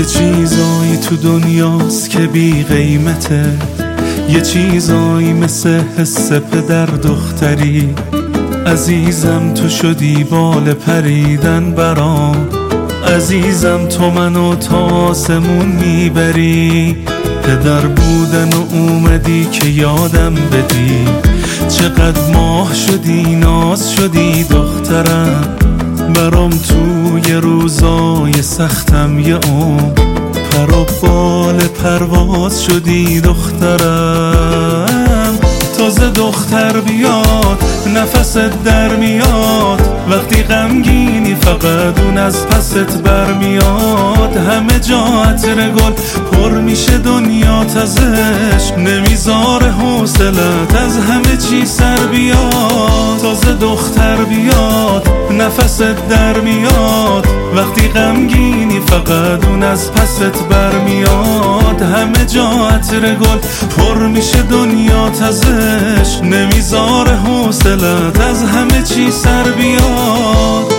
چیزایی تو دنیاست که بی قیمته، یه چیزایی مثل حس پدر دختری. عزیزم تو شدی بال پریدن برام، عزیزم تو منو تا آسمون میبری. پدر بودن و اومدی که یادم بدی، چقدر ماه شدی ناز شدی دخترم. برام توی روزای سختم یه عمر پر و بال پرواز شدی دخترم. تازه دختر بیاد نفست در میاد، وقتی غمگینی فقط اون از پست برمیاد. همه جا عطر گل پر میشه دنیات ازش، نمیذاره حوصلت از همه چی سر بیاد. تازه دختر بیاد نفست در میاد، وقتی غمگینی فقط اون از پست برمیاد. همه جا عطر گل پر میشه دنیات ازش، نمیذاره حوصلت از همه چی سر بیاد.